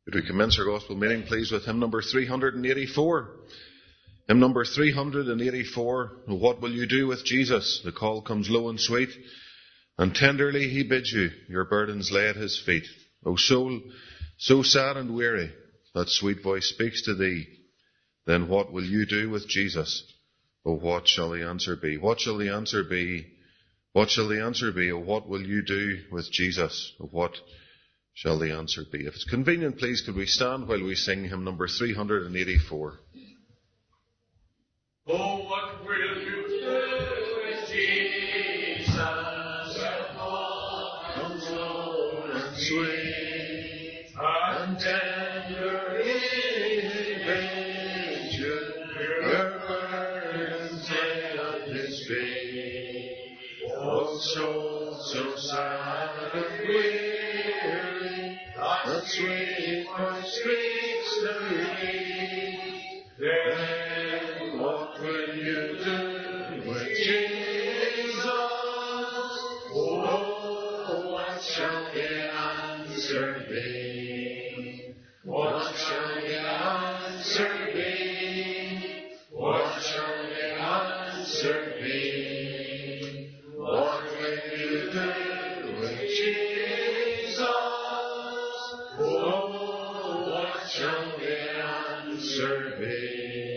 Could we commence our gospel meeting, please, with hymn number 384? Hymn number 384, What Will You Do with Jesus? The call comes low and sweet, and tenderly he bids you, your burdens lay at his feet. O soul, so sad and weary, that sweet voice speaks to thee. Then what will you do with Jesus? O what shall the answer be? What shall the answer be? What shall the answer be? O what will you do with Jesus? O what shall the answer be? If it's convenient, please, could we stand while we sing hymn number 384? Oh, what will you do with Jesus? Oh, comes low and sweet, and tender he bids you, your burdens lay at his feet. Oh, soul, so sad and weary, that sweet voice speaks to thee. Then what will you do with Jesus? Oh, what shall the answer be? What shall the answer be? What shall the answer be? What will you do with Jesus? Oh, what shall the answer be?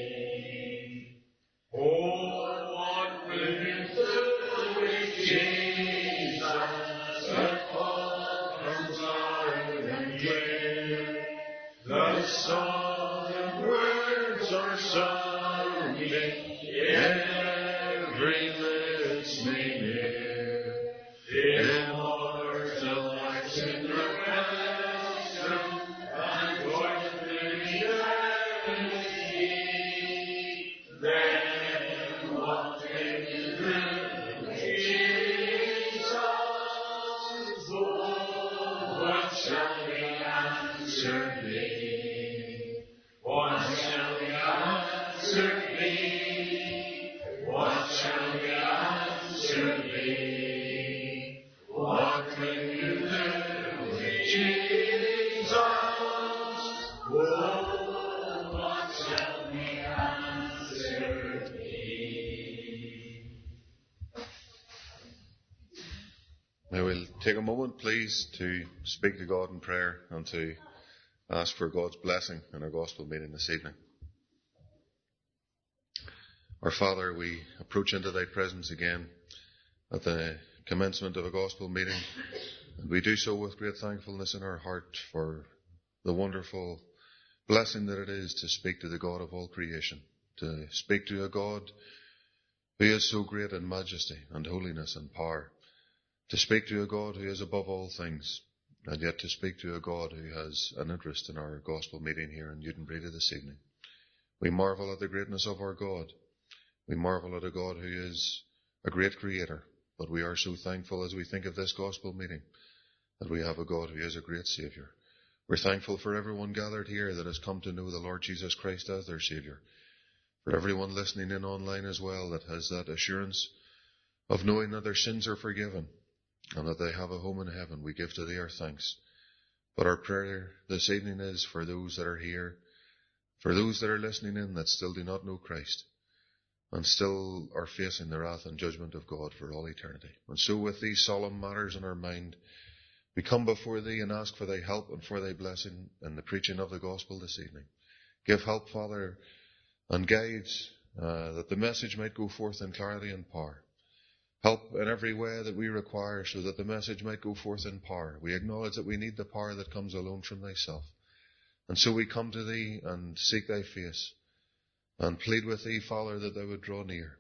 Oh, what will you do with Jesus? The call comes loud and clear. The solemn words are sounding, every listening ear. Immortal lights in the western, and voice in the eternity. Then what will you do with Jesus? Oh, what shall the answer be? What shall the answer be? What shall the answer be? What will you do with Jesus? Oh, what shall the answer be? Now we'll take a moment, please, to speak to God in prayer and to ask for God's blessing in our gospel meeting this evening. Our Father, we approach into thy presence again at the commencement of a gospel meeting, and we do so with great thankfulness in our heart for the wonderful blessing that it is to speak to the God of all creation, to speak to a God who is so great in majesty and holiness and power, to speak to a God who is above all things, and yet to speak to a God who has an interest in our gospel meeting here in Newton Breda this evening. We marvel at the greatness of our God. We marvel at a God who is a great creator, but we are so thankful as we think of this gospel meeting that we have a God who is a great Saviour. We're thankful for everyone gathered here that has come to know the Lord Jesus Christ as their Saviour. For everyone listening in online as well that has that assurance of knowing that their sins are forgiven and that they have a home in heaven, we give to thee our thanks. But our prayer this evening is for those that are here, for those that are listening in that still do not know Christ and still are facing the wrath and judgment of God for all eternity. And so with these solemn matters in our mind, we come before thee and ask for thy help and for thy blessing in the preaching of the gospel this evening. Give help, Father, and guide that the message might go forth in clarity and power. Help in every way that we require so that the message might go forth in power. We acknowledge that we need the power that comes alone from thyself. And so we come to thee and seek thy face and plead with thee, Father, that thou would draw near.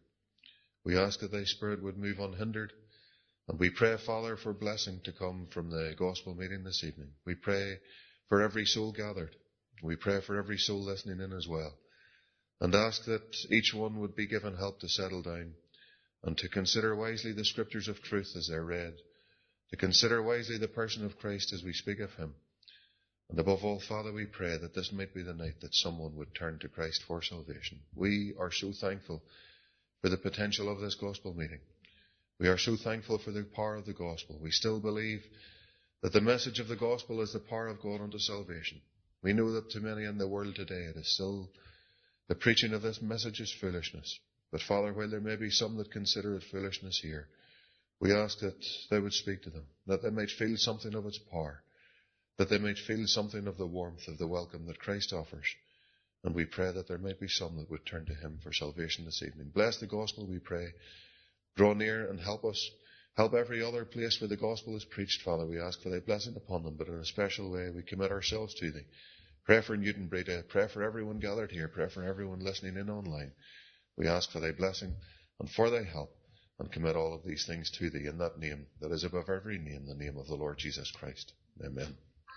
We ask that thy Spirit would move unhindered. And we pray, Father, for blessing to come from the gospel meeting this evening. We pray for every soul gathered. We pray for every soul listening in as well. And ask that each one would be given help to settle down and to consider wisely the scriptures of truth as they're read, to consider wisely the person of Christ as we speak of him. And above all, Father, we pray that this might be the night that someone would turn to Christ for salvation. We are so thankful for the potential of this gospel meeting. We are so thankful for the power of the gospel. We still believe that the message of the gospel is the power of God unto salvation. We know that to many in the world today it is still the preaching of this message is foolishness. But Father, while there may be some that consider it foolishness here, we ask that Thou would speak to them, that they might feel something of its power, that they might feel something of the warmth of the welcome that Christ offers. And we pray that there might be some that would turn to Him for salvation this evening. Bless the gospel, we pray. Draw near and help us. Help every other place where the gospel is preached, Father. We ask for Thy blessing upon them, but in a special way we commit ourselves to Thee. Pray for Newton Breda. Pray for everyone gathered here. Pray for everyone listening in online. We ask for Thy blessing and for Thy help, and commit all of these things to Thee in that name that is above every name, the name of the Lord Jesus Christ. Amen.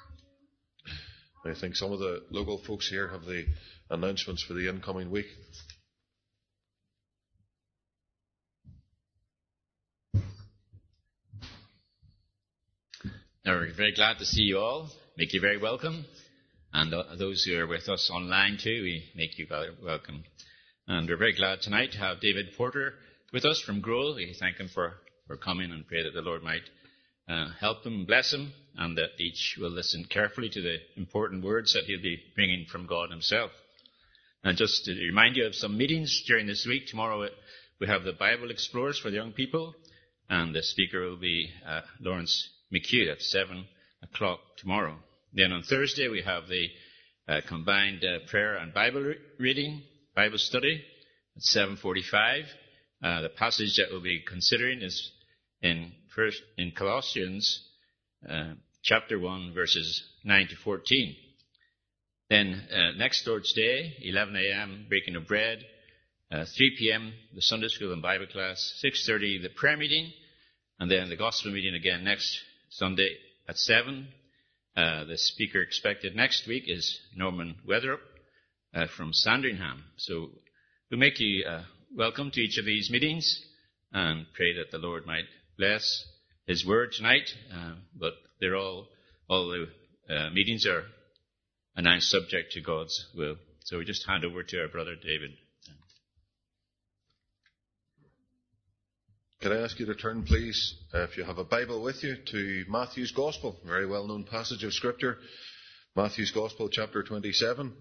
I think some of the local folks here have the announcements for the incoming week. Now, we're very glad to see you all. Make you very welcome. And those who are with us online too, we make you very welcome. And we're very glad tonight to have David Porter with us from Growell. We thank him for coming and pray that the Lord might help him, bless him, and that each will listen carefully to the important words that he'll be bringing from God himself. And just to remind you of some meetings during this week, tomorrow we have the Bible Explorers for the young people, and the speaker will be Lawrence McHugh at 7 o'clock tomorrow. Then on Thursday we have the combined prayer and Bible reading, Bible study at 7:45. The passage that we'll be considering is in Colossians chapter 1, verses 9 to 14. Then next Lord's Day, 11 a.m., breaking of bread. 3 p.m., the Sunday school and Bible class. 6:30, the prayer meeting. And then the gospel meeting again next Sunday at 7. The speaker expected next week is Norman Weatherup from Sandringham. So we make you welcome to each of these meetings and pray that the Lord might bless His word tonight. But they're all the meetings are announced subject to God's will. So we just hand over to our brother David. Could I ask you to turn, please, if you have a Bible with you, to Matthew's Gospel, a very well-known passage of Scripture. Matthew's Gospel, chapter 27.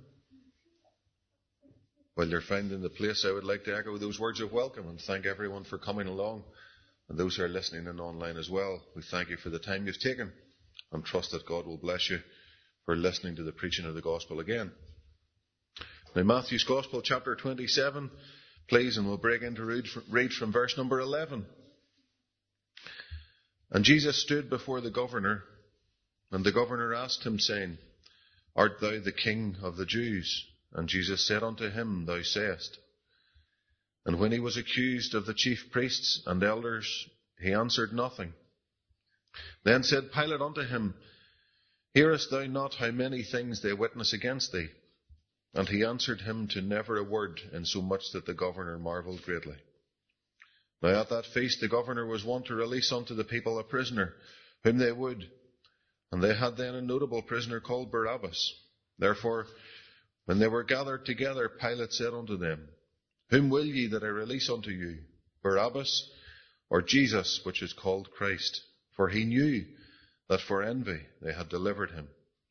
While you're finding the place, I would like to echo those words of welcome and thank everyone for coming along, and those who are listening in online as well. We thank you for the time you've taken, and trust that God will bless you for listening to the preaching of the Gospel again. Now, Matthew's Gospel, chapter 27, please, and we'll break into read from verse number 11. And Jesus stood before the governor, and the governor asked him, saying, Art thou the King of the Jews? And Jesus said unto him, Thou sayest. And when he was accused of the chief priests and elders, he answered nothing. Then said Pilate unto him, Hearest thou not how many things they witness against thee? And he answered him to never a word, insomuch that the governor marvelled greatly. Now at that feast the governor was wont to release unto the people a prisoner, whom they would. And they had then a notable prisoner called Barabbas. Therefore, when they were gathered together, Pilate said unto them, Whom will ye that I release unto you, Barabbas, or Jesus, which is called Christ? For he knew that for envy they had delivered him.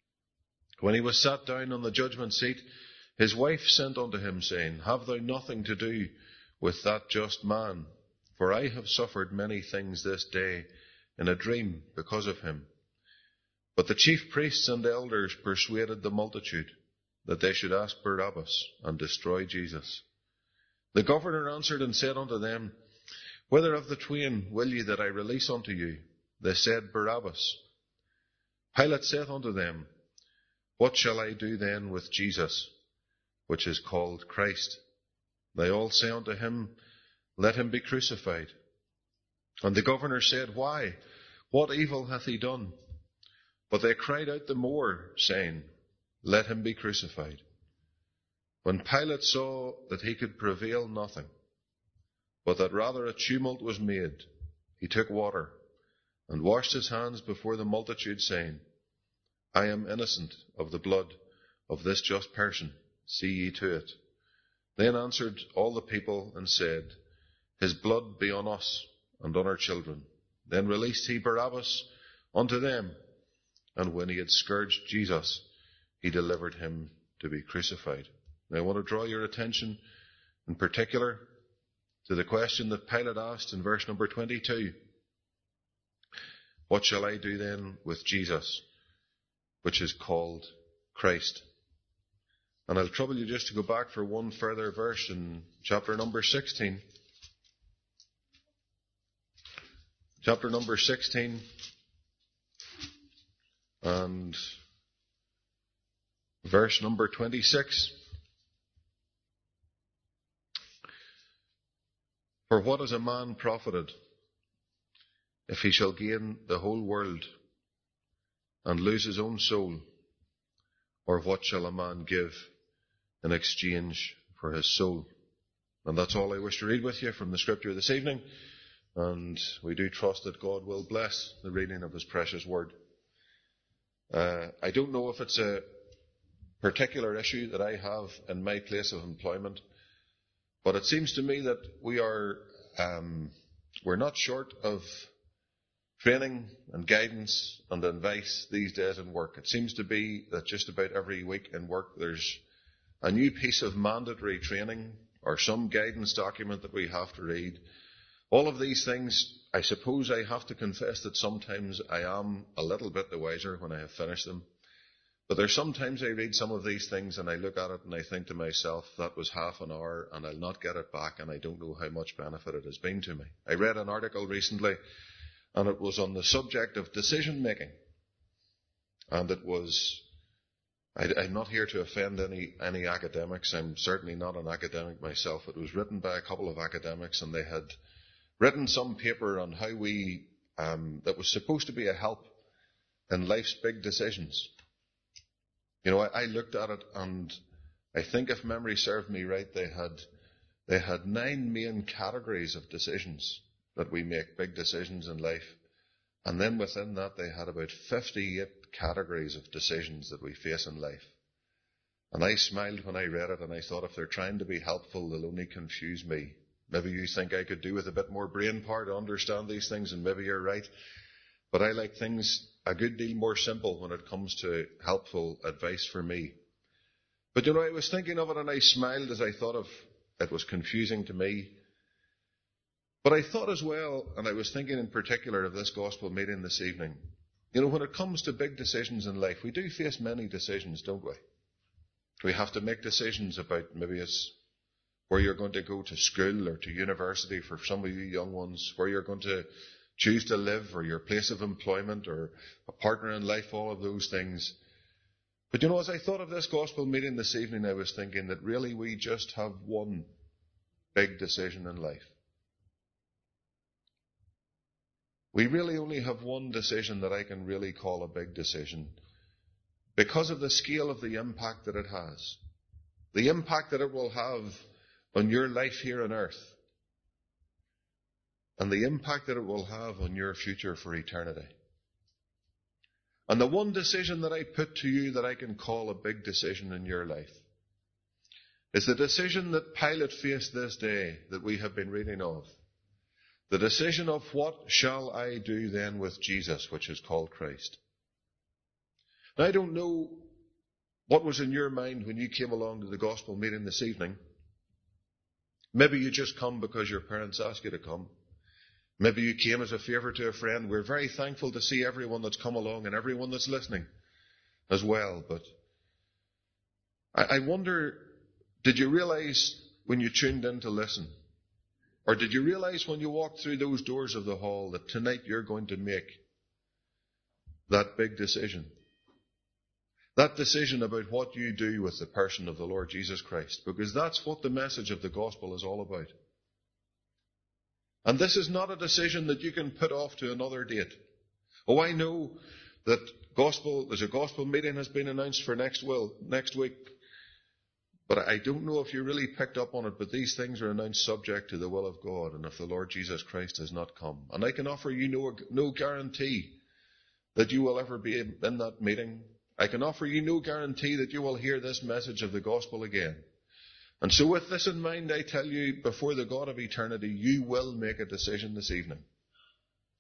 When he was sat down on the judgment seat, his wife sent unto him, saying, Have thou nothing to do with that just man? For I have suffered many things this day in a dream because of him. But the chief priests and elders persuaded the multitude that they should ask Barabbas and destroy Jesus. The governor answered and said unto them, Whither of the twain will ye that I release unto you? They said, Barabbas. Pilate saith unto them, What shall I do then with Jesus, which is called Christ? They all say unto him, Let him be crucified. And the governor said, Why? What evil hath he done? But they cried out the more, saying, Let him be crucified. When Pilate saw that he could prevail nothing, but that rather a tumult was made, he took water and washed his hands before the multitude, saying, I am innocent of the blood of this just person. See ye to it. Then answered all the people and said, His blood be on us and on our children. Then released he Barabbas unto them. And when he had scourged Jesus, he delivered him to be crucified. Now, I want to draw your attention in particular to the question that Pilate asked in verse number 22. What shall I do then with Jesus, which is called Christ? And I'll trouble you just to go back for one further verse in chapter number 16. Chapter number 16 and verse number 26. For what is a man profited if he shall gain the whole world and lose his own soul? Or what shall a man give in exchange for his soul? And that's all I wish to read with you from the scripture this evening. And we do trust that God will bless the reading of his precious word. I don't know if it's a particular issue that I have in my place of employment, but it seems to me that we're not short of training and guidance and advice these days in work. It seems to be that just about every week in work there's a new piece of mandatory training or some guidance document that we have to read. All of these things, I suppose I have to confess that sometimes I am a little bit the wiser when I have finished them. But there's sometimes I read some of these things and I look at it and I think to myself, that was half an hour and I'll not get it back, and I don't know how much benefit it has been to me. I read an article recently and it was on the subject of decision making. And it was, I'm not here to offend any academics. I'm certainly not an academic myself. It was written by a couple of academics, and they had written some paper on how that was supposed to be a help in life's big decisions. You know, I looked at it, and I think if memory served me right, they had 9 main categories of decisions that we make, big decisions in life. And then within that, they had about 58 categories of decisions that we face in life. And I smiled when I read it, and I thought, if they're trying to be helpful, they'll only confuse me. Maybe you think I could do with a bit more brain power to understand these things, and maybe you're right. But I like things a good deal more simple when it comes to helpful advice for me. But you know, I was thinking of it and I smiled as I thought of it was confusing to me. But I thought as well, and I was thinking in particular of this gospel meeting this evening, you know, when it comes to big decisions in life, we do face many decisions, don't we? We have to make decisions about, maybe it's where you're going to go to school or to university for some of you young ones, where you're going to choose to live, or your place of employment, or a partner in life, all of those things. But you know, as I thought of this gospel meeting this evening, I was thinking that really we just have one big decision in life. We really only have one decision that I can really call a big decision, because of the scale of the impact that it has. The impact that it will have on your life here on earth, and the impact that it will have on your future for eternity. And the one decision that I put to you that I can call a big decision in your life is the decision that Pilate faced this day that we have been reading of. The decision of what shall I do then with Jesus, which is called Christ. Now, I don't know what was in your mind when you came along to the gospel meeting this evening. Maybe you just come because your parents asked you to come. Maybe you came as a favour to a friend. We're very thankful to see everyone that's come along and everyone that's listening as well. But I wonder, did you realise when you tuned in to listen, or did you realise when you walked through those doors of the hall, that tonight you're going to make that big decision? That decision about what you do with the person of the Lord Jesus Christ, because that's what the message of the gospel is all about. And this is not a decision that you can put off to another date. Oh, I know that there's a gospel meeting has been announced for next week. But I don't know if you really picked up on it, but these things are announced subject to the will of God, and if the Lord Jesus Christ has not come. And I can offer you no guarantee that you will ever be in that meeting. I can offer you no guarantee that you will hear this message of the gospel again. And so with this in mind, I tell you, before the God of eternity, you will make a decision this evening.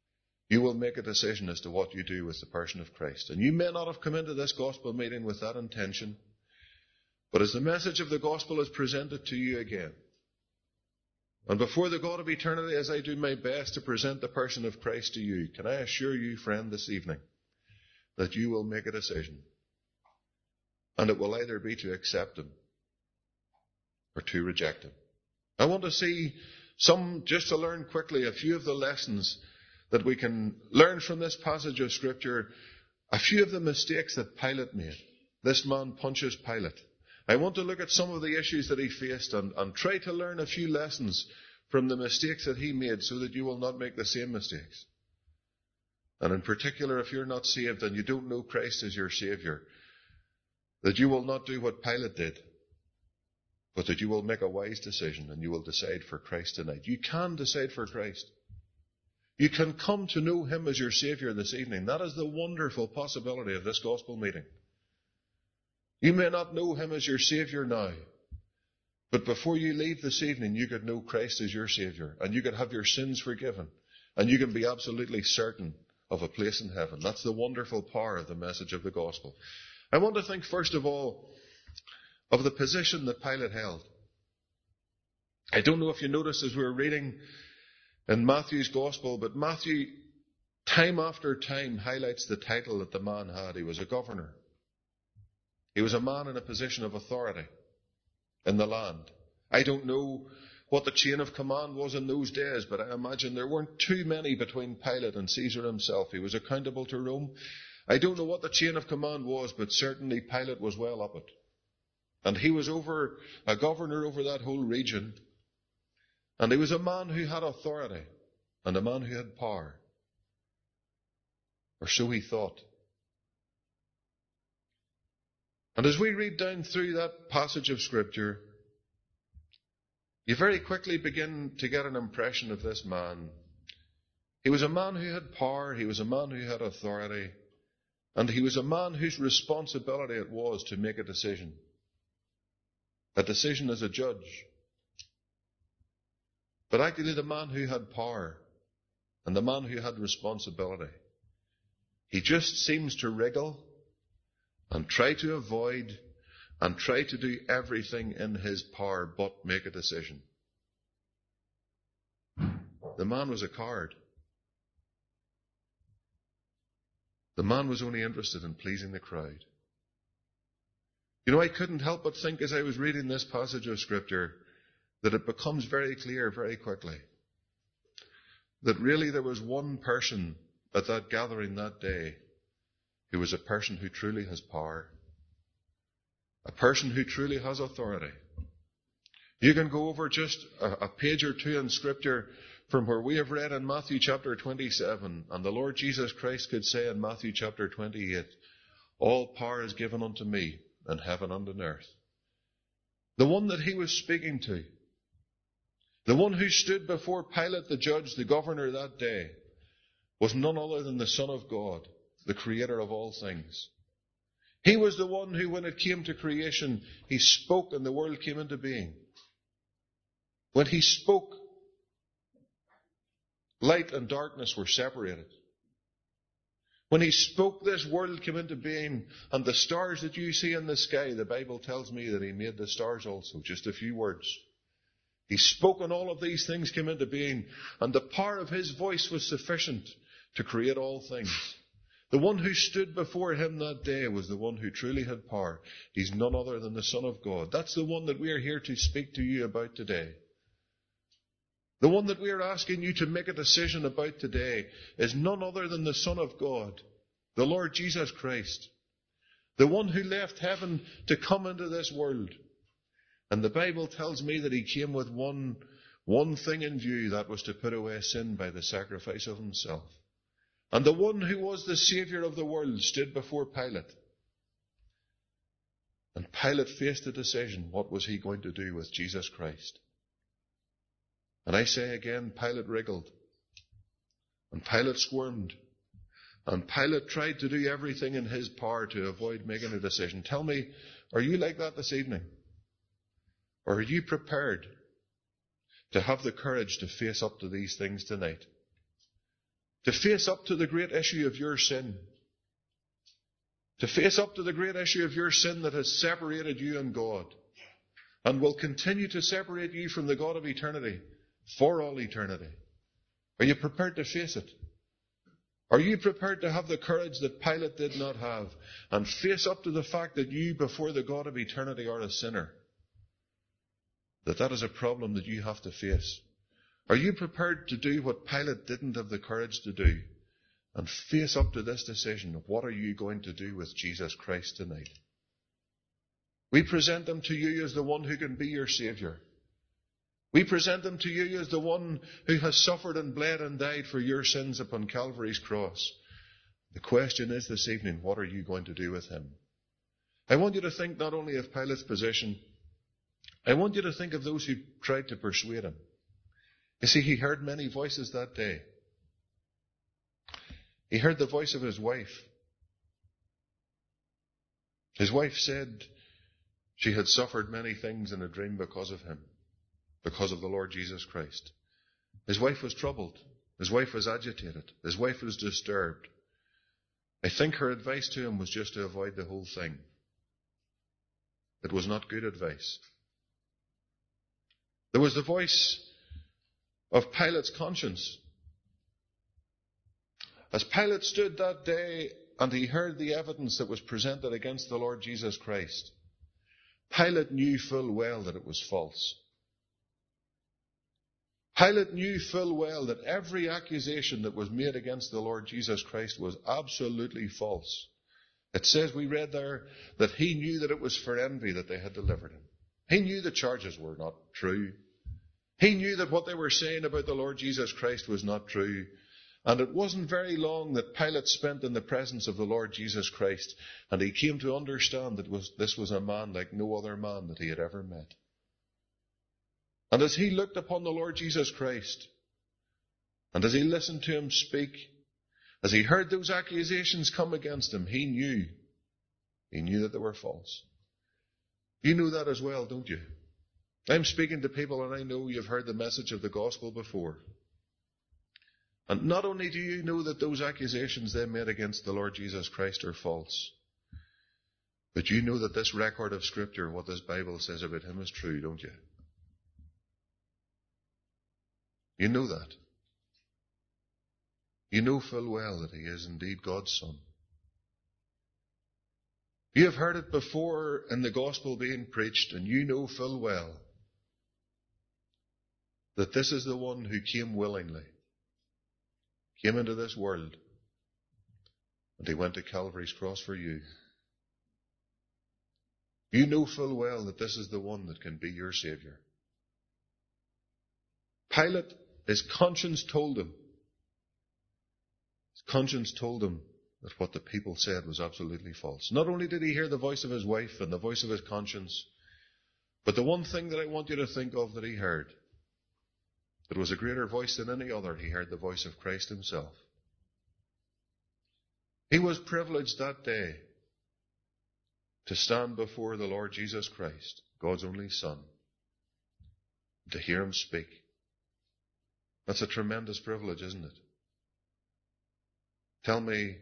you will make a decision as to what you do with the person of Christ. And you may not have come into this gospel meeting with that intention, but as the message of the gospel is presented to you again, and before the God of eternity, as I do my best to present the person of Christ to you, can I assure you, friend, this evening, that you will make a decision. And it will either be to accept him or to reject him. I want to see just to learn quickly, a few of the lessons that we can learn from this passage of Scripture, a few of the mistakes that Pilate made. This man, Pontius Pilate. I want to look at some of the issues that he faced and try to learn a few lessons from the mistakes that he made so that you will not make the same mistakes. And in particular, if you're not saved and you don't know Christ as your Savior, that you will not do what Pilate did, but that you will make a wise decision and you will decide for Christ tonight. You can decide for Christ. You can come to know him as your Savior this evening. That is the wonderful possibility of this gospel meeting. You may not know him as your Savior now, but before you leave this evening, you could know Christ as your Savior, and you could have your sins forgiven, and you can be absolutely certain of a place in heaven. That's the wonderful power of the message of the gospel. I want to think, first of all, of the position that Pilate held. I don't know if you noticed as we were reading in Matthew's gospel, but Matthew, time after time, highlights the title that the man had. He was a governor. He was a man in a position of authority in the land. I don't know what the chain of command was in those days, but I imagine there weren't too many between Pilate and Caesar himself. He was accountable to Rome. I don't know what the chain of command was, but certainly Pilate was well up it. And he was a governor over that whole region. And he was a man who had authority and a man who had power. Or so he thought. And as we read down through that passage of Scripture, you very quickly begin to get an impression of this man. He was a man who had power, he was a man who had authority, and he was a man whose responsibility it was to make a decision. A decision as a judge. But actually the man who had power and the man who had responsibility, he just seems to wriggle and try to avoid and try to do everything in his power but make a decision. The man was a coward. The man was only interested in pleasing the crowd. You know, I couldn't help but think as I was reading this passage of Scripture that it becomes very clear very quickly that really there was one person at that gathering that day who was a person who truly has power, a person who truly has authority. You can go over just a page or two in Scripture from where we have read in Matthew chapter 27, and the Lord Jesus Christ could say in Matthew chapter 28, all power is given unto me in heaven and on earth. The one that he was speaking to, the one who stood before Pilate the judge, the governor that day, was none other than the Son of God, the creator of all things. He was the one who, when it came to creation, he spoke and the world came into being. When he spoke, light and darkness were separated. When he spoke, this world came into being, and the stars that you see in the sky, the Bible tells me that he made the stars also, just a few words. He spoke and all of these things came into being, and the power of his voice was sufficient to create all things. The one who stood before him that day was the one who truly had power. He's none other than the Son of God. That's the one that we are here to speak to you about today. The one that we are asking you to make a decision about today is none other than the Son of God, the Lord Jesus Christ, the one who left heaven to come into this world. And the Bible tells me that he came with one thing in view, that was to put away sin by the sacrifice of himself. And the one who was the Saviour of the world stood before Pilate. And Pilate faced a decision. What was he going to do with Jesus Christ? And I say again, Pilate wriggled. And Pilate squirmed. And Pilate tried to do everything in his power to avoid making a decision. Tell me, are you like that this evening? Or are you prepared to have the courage to face up to these things tonight? to face up to the great issue of your sin. To face up to the great issue of your sin that has separated you and God and will continue to separate you from the God of eternity for all eternity. Are you prepared to face it? Are you prepared to have the courage that Pilate did not have and face up to the fact that you before the God of eternity are a sinner? That is a problem that you have to face. Are you prepared to do what Pilate didn't have the courage to do and face up to this decision of what are you going to do with Jesus Christ tonight? We present him to you as the one who can be your Saviour. We present him to you as the one who has suffered and bled and died for your sins upon Calvary's cross. The question is this evening, what are you going to do with him? I want you to think not only of Pilate's position, I want you to think of those who tried to persuade him. You see, he heard many voices that day. He heard the voice of his wife. His wife said she had suffered many things in a dream because of him, because of the Lord Jesus Christ. His wife was troubled. His wife was agitated. His wife was disturbed. I think her advice to him was just to avoid the whole thing. It was not good advice. There was the voice of Pilate's conscience. As Pilate stood that day and he heard the evidence that was presented against the Lord Jesus Christ, Pilate knew full well that it was false. Pilate knew full well that every accusation that was made against the Lord Jesus Christ was absolutely false. It says, we read there, that he knew that it was for envy that they had delivered him. He knew the charges were not true. He knew that what they were saying about the Lord Jesus Christ was not true. And it wasn't very long that Pilate spent in the presence of the Lord Jesus Christ, and he came to understand that this was a man like no other man that he had ever met. And as he looked upon the Lord Jesus Christ, and as he listened to him speak, as he heard those accusations come against him, he knew that they were false. You know that as well, don't you? I'm speaking to people, and I know you've heard the message of the gospel before. And not only do you know that those accusations they made against the Lord Jesus Christ are false, but you know that this record of Scripture, what this Bible says about him, is true, don't you? You know that. You know full well that he is indeed God's Son. You have heard it before in the gospel being preached, and you know full well that this is the one who came willingly, came into this world, and he went to Calvary's cross for you. You know full well that this is the one that can be your Saviour. Pilate, his conscience told him that what the people said was absolutely false. Not only did he hear the voice of his wife and the voice of his conscience, but the one thing that I want you to think of that he heard, that was a greater voice than any other, he heard the voice of Christ himself. He was privileged that day to stand before the Lord Jesus Christ, God's only Son, to hear him speak. That's a tremendous privilege, isn't it? Tell me,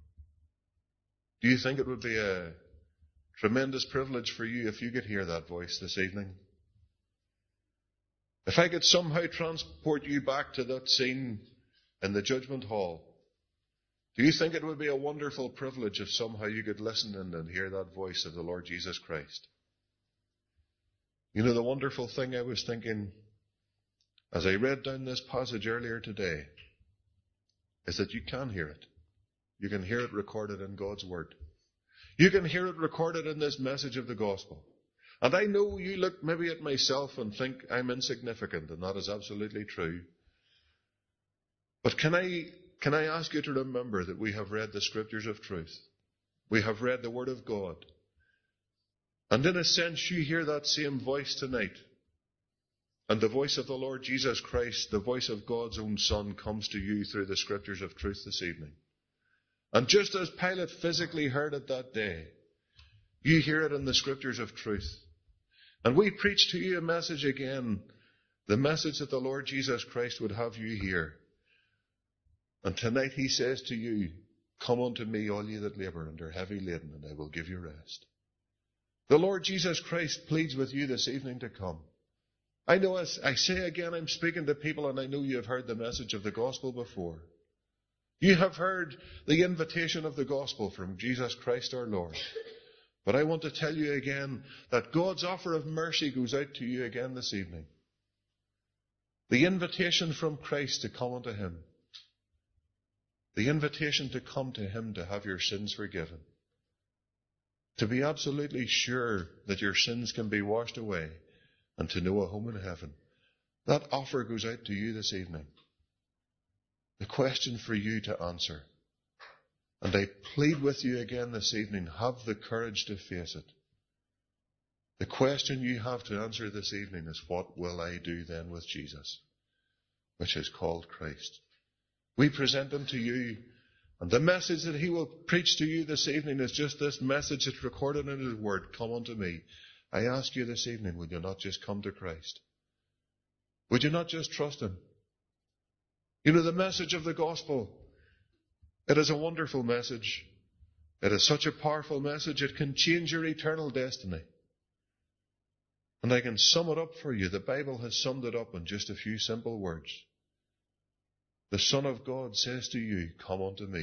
do you think it would be a tremendous privilege for you if you could hear that voice this evening? If I could somehow transport you back to that scene in the judgment hall, do you think it would be a wonderful privilege if somehow you could listen and hear that voice of the Lord Jesus Christ? You know, the wonderful thing I was thinking as I read down this passage earlier today is that you can hear it. You can hear it recorded in God's Word. You can hear it recorded in this message of the gospel. And I know you look maybe at myself and think I'm insignificant, and that is absolutely true. But can I ask you to remember that we have read the Scriptures of truth. We have read the Word of God. And in a sense, you hear that same voice tonight. And the voice of the Lord Jesus Christ, the voice of God's own Son, comes to you through the Scriptures of truth this evening. And just as Pilate physically heard it that day, you hear it in the Scriptures of truth. And we preach to you a message again, the message that the Lord Jesus Christ would have you hear. And tonight he says to you, come unto me, all ye that labour and are heavy laden, and I will give you rest. The Lord Jesus Christ pleads with you this evening to come. I know, as I say again, I'm speaking to people, and I know you have heard the message of the gospel before. You have heard the invitation of the gospel from Jesus Christ our Lord. But I want to tell you again that God's offer of mercy goes out to you again this evening. The invitation from Christ to come unto him. The invitation to come to him to have your sins forgiven. To be absolutely sure that your sins can be washed away and to know a home in heaven. That offer goes out to you this evening. The question for you to answer. And I plead with you again this evening, have the courage to face it. The question you have to answer this evening is, what will I do then with Jesus, which is called Christ? We present him to you, and the message that he will preach to you this evening is just this message that's recorded in his word, come unto me. I ask you this evening, would you not just come to Christ? Would you not just trust him? You know, the message of the gospel, it is a wonderful message. It is such a powerful message, it can change your eternal destiny. And I can sum it up for you. The Bible has summed it up in just a few simple words. The Son of God says to you, come unto me.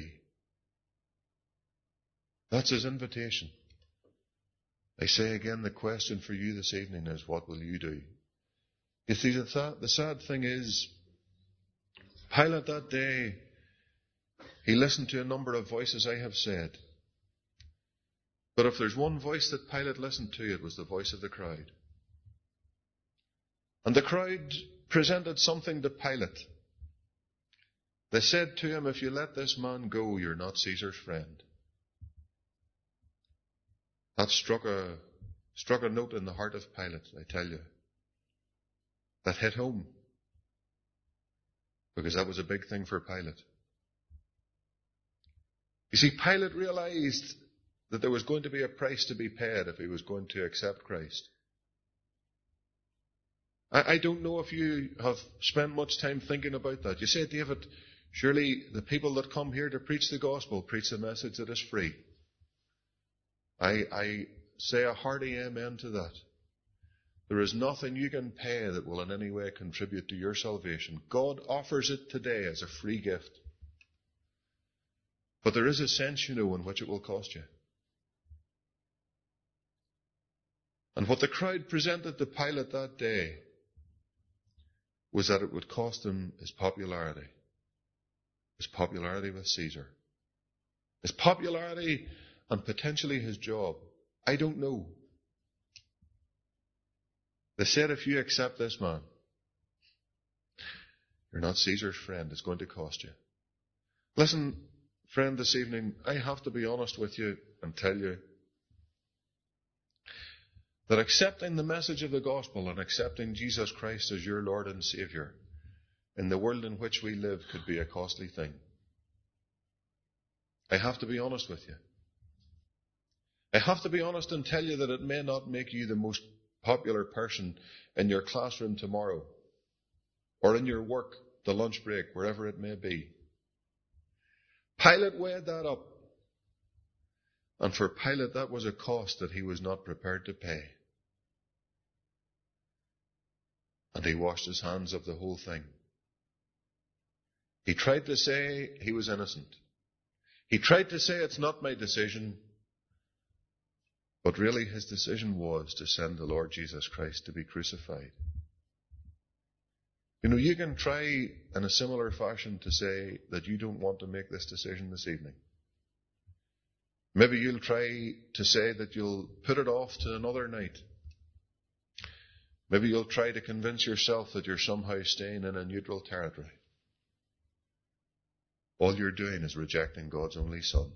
That's his invitation. I say again, the question for you this evening is, what will you do? You see, the sad thing is, Pilate that day, he listened to a number of voices, I have said. But if there's one voice that Pilate listened to, it was the voice of the crowd. And the crowd presented something to Pilate. They said to him, if you let this man go, you're not Caesar's friend. That struck a note in the heart of Pilate, I tell you. That hit home. Because that was a big thing for Pilate. You see, Pilate realized that there was going to be a price to be paid if he was going to accept Christ. I don't know if you have spent much time thinking about that. You say, David, surely the people that come here to preach the gospel preach a message that is free. I say a hearty amen to that. There is nothing you can pay that will in any way contribute to your salvation. God offers it today as a free gift. But there is a sense, you know, in which it will cost you. And what the crowd presented to Pilate that day was that it would cost him his popularity with Caesar, his popularity and potentially his job. I don't know. They said, if you accept this man, you're not Caesar's friend. It's going to cost you. Listen, friend, this evening, I have to be honest with you and tell you that accepting the message of the gospel and accepting Jesus Christ as your Lord and Savior in the world in which we live could be a costly thing. I have to be honest with you. I have to be honest and tell you that it may not make you the most popular person in your classroom tomorrow or in your work, the lunch break, wherever it may be. Pilate weighed that up. And for Pilate, that was a cost that he was not prepared to pay. And he washed his hands of the whole thing. He tried to say he was innocent. He tried to say it's not my decision. But really his decision was to send the Lord Jesus Christ to be crucified. You know, you can try in a similar fashion to say that you don't want to make this decision this evening. Maybe you'll try to say that you'll put it off to another night. Maybe you'll try to convince yourself that you're somehow staying in a neutral territory. All you're doing is rejecting God's only Son.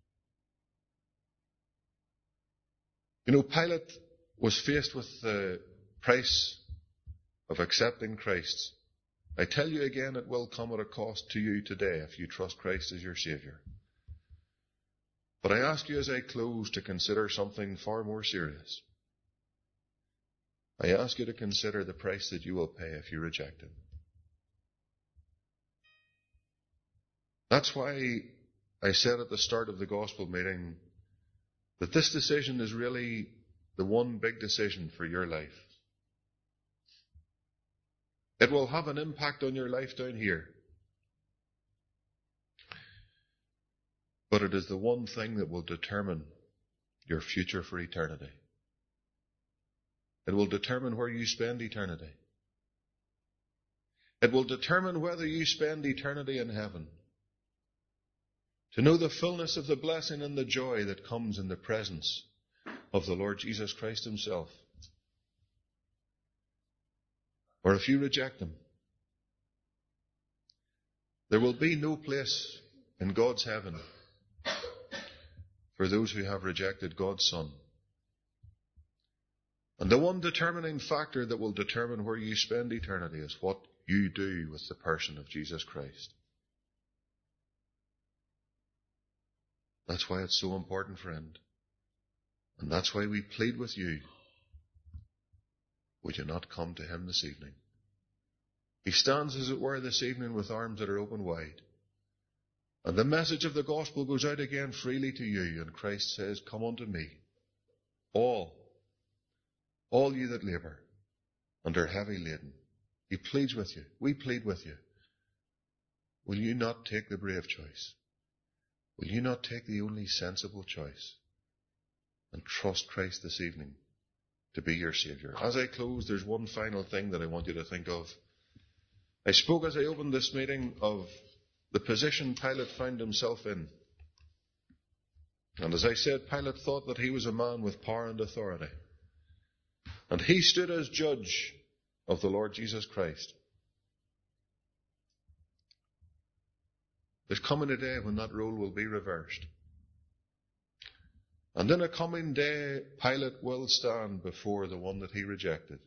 You know, Pilate was faced with the price of accepting Christ. I tell you again, it will come at a cost to you today if you trust Christ as your Savior. But I ask you as I close to consider something far more serious. I ask you to consider the price that you will pay if you reject Him. That's why I said at the start of the gospel meeting that this decision is really the one big decision for your life. It will have an impact on your life down here. But it is the one thing that will determine your future for eternity. It will determine where you spend eternity. It will determine whether you spend eternity in heaven. To know the fullness of the blessing and the joy that comes in the presence of the Lord Jesus Christ himself. Or if you reject him, there will be no place in God's heaven for those who have rejected God's Son. And the one determining factor that will determine where you spend eternity is what you do with the person of Jesus Christ. That's why it's so important, friend. And that's why we plead with you. Would you not come to him this evening? He stands, as it were, this evening with arms that are open wide. And the message of the gospel goes out again freely to you. And Christ says, come unto me, all you that labour and are heavy laden. He pleads with you. We plead with you. Will you not take the brave choice? Will you not take the only sensible choice and trust Christ this evening to be your Saviour? As I close, there's one final thing that I want you to think of. I spoke as I opened this meeting of the position Pilate found himself in. And as I said, Pilate thought that he was a man with power and authority. And he stood as judge of the Lord Jesus Christ. There's coming a day when that role will be reversed. And in a coming day, Pilate will stand before the one that he rejected.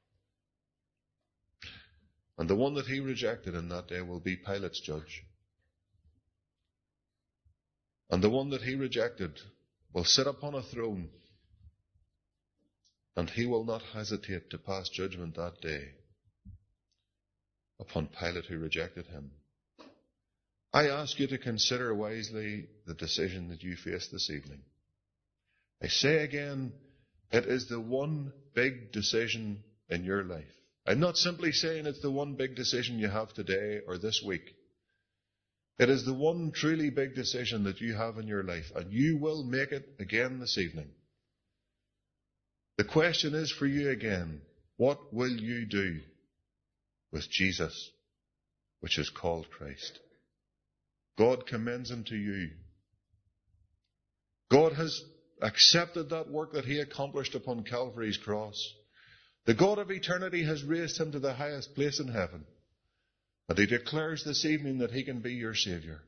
And the one that he rejected in that day will be Pilate's judge. And the one that he rejected will sit upon a throne, and he will not hesitate to pass judgment that day upon Pilate who rejected him. I ask you to consider wisely the decision that you face this evening. I say again, it is the one big decision in your life. I'm not simply saying it's the one big decision you have today or this week. It is the one truly big decision that you have in your life, and you will make it again this evening. The question is for you again, what will you do with Jesus, which is called Christ? God commends him to you. God has accepted that work that he accomplished upon Calvary's cross. The God of eternity has raised him to the highest place in heaven. And he declares this evening that he can be your Saviour.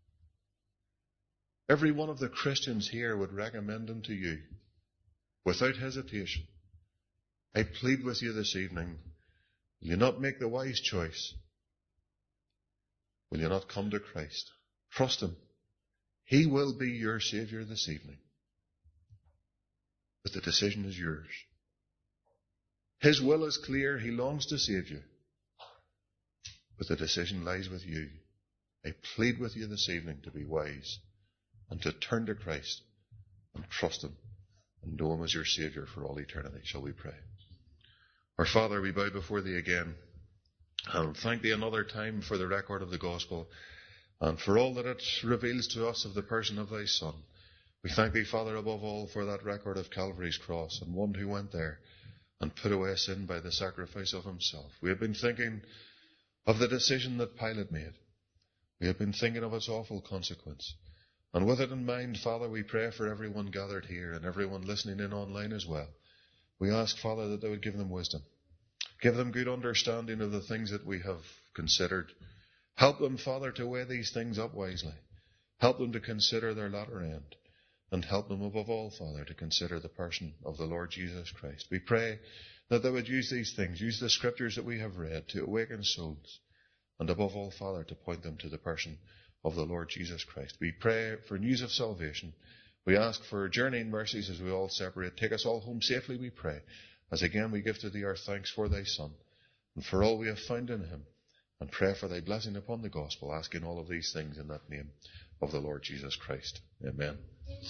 Every one of the Christians here would recommend him to you without hesitation. I plead with you this evening, will you not make the wise choice? Will you not come to Christ? Trust him. He will be your Saviour this evening. But the decision is yours. His will is clear. He longs to save you. But the decision lies with you. I plead with you this evening to be wise and to turn to Christ and trust him and know him as your Saviour for all eternity. Shall we pray? Our Father, we bow before thee again and thank thee another time for the record of the gospel and for all that it reveals to us of the person of thy Son. We thank thee, Father, above all for that record of Calvary's cross and one who went there and put away sin by the sacrifice of himself. We have been thinking of the decision that Pilate made. We have been thinking of its awful consequence. And with it in mind, Father, we pray for everyone gathered here and everyone listening in online as well. We ask, Father, that they would give them wisdom. Give them good understanding of the things that we have considered. Help them, Father, to weigh these things up wisely. Help them to consider their latter end. And help them above all, Father, to consider the person of the Lord Jesus Christ. We pray that they would use these things, use the scriptures that we have read to awaken souls. And above all, Father, to point them to the person of the Lord Jesus Christ. We pray for news of salvation. We ask for journeying mercies as we all separate. Take us all home safely, we pray. As again we give to thee our thanks for thy Son and for all we have found in him. and pray for thy blessing upon the gospel, asking all of these things in that name of the Lord Jesus Christ. Amen.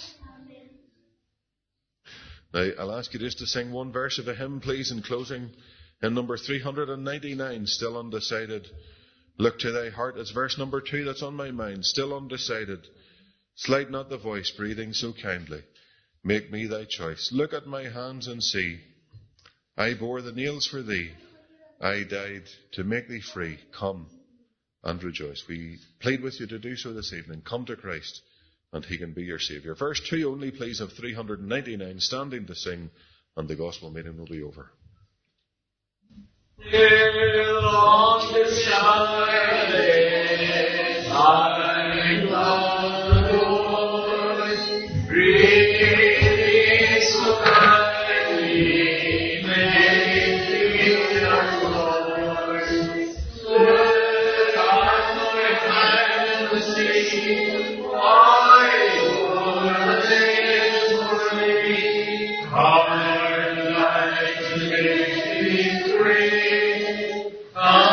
Now, I'll ask you just to sing one verse of a hymn, please, in closing. Hymn number 399, Still Undecided. Look to thy heart. It's verse number 2 that's on my mind. Still undecided. Slight not the voice, breathing so kindly. Make me thy choice. Look at my hands and see. I bore the nails for thee. I died to make thee free. Come and rejoice. We plead with you to do so this evening. Come to Christ, and he can be your Saviour. Verse 2 only, please, of 399, standing to sing, and the gospel meeting will be over. Still undecided, I love the Lord, breathing so kindly, make me your Lord. Look at my hand and see, I bore the nails for thee, hard life to make me free.